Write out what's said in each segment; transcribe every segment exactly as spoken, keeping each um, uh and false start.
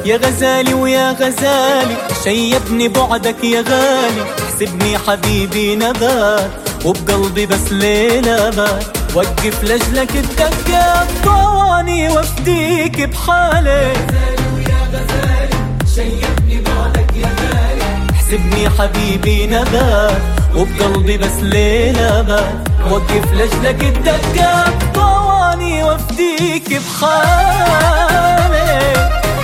يا غزالي ويا غزالي شيبني بعدك يا غالي، احسبني حبيبي نبات وبقلبي بس ليلة بات، وقف لجلك الدقات طواني وافديك بحالي. يا غزالي ويا غزالي شيبني بعدك يا غالي، احسبني حبيبي نبات وبقلبي بس ليلة بات، وقف لجلك الدقات طواني وافديك بحالي.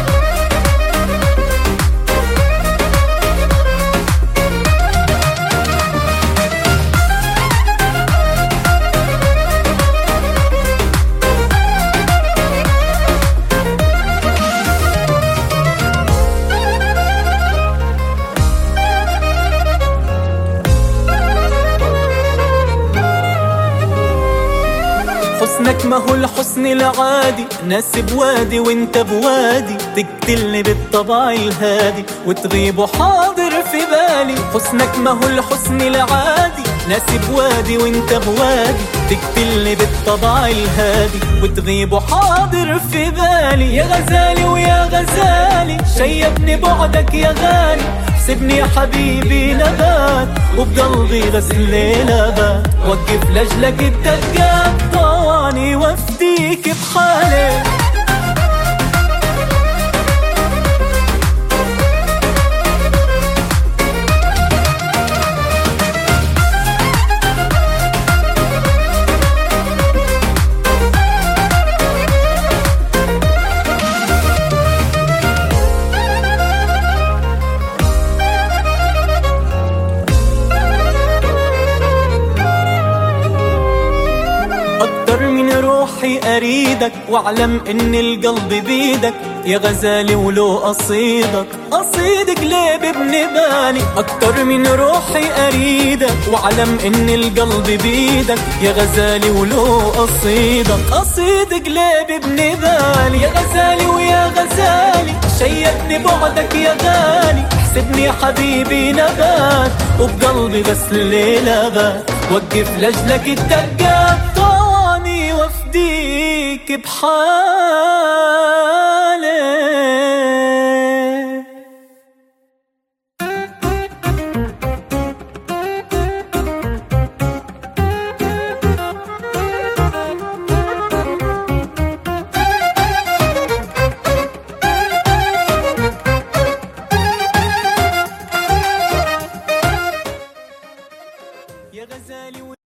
حسنك ما هو الحسن العادي، ناس بوادي وانت بوادي، تقتلني بالطبع الهادي وتغيب حاضر في بالي. حسنك ما هو الحسن العادي، ناس بوادي وانت بوادي، تقتلني بالطبع الهادي وتغيب حاضر في بالي. يا غزالي ويا غزالي شيبني بعدك يا غالي، احسبني حبيبي نبات وبقلبي غسل ليلة بات، وقف لجلك الدقات طواني وافديك بحالي. أكتر من روحي أريدك واعلم إن القلب بيدك، يا غزالي ولو أصيدك أصيدك ليه بابن بالي. أكتر من روحي أريدك واعلم إن القلب بيدك، يا غزالي ولو أصيدك أصيدك ليه بابن بالي. يا غزالي ويا غزالي شيبني بعدك يا غالي، احسبني حبيبي نبات وبقلبي بس الليلة بات، وقف لجلك الدقات طواني وافديك بحالي.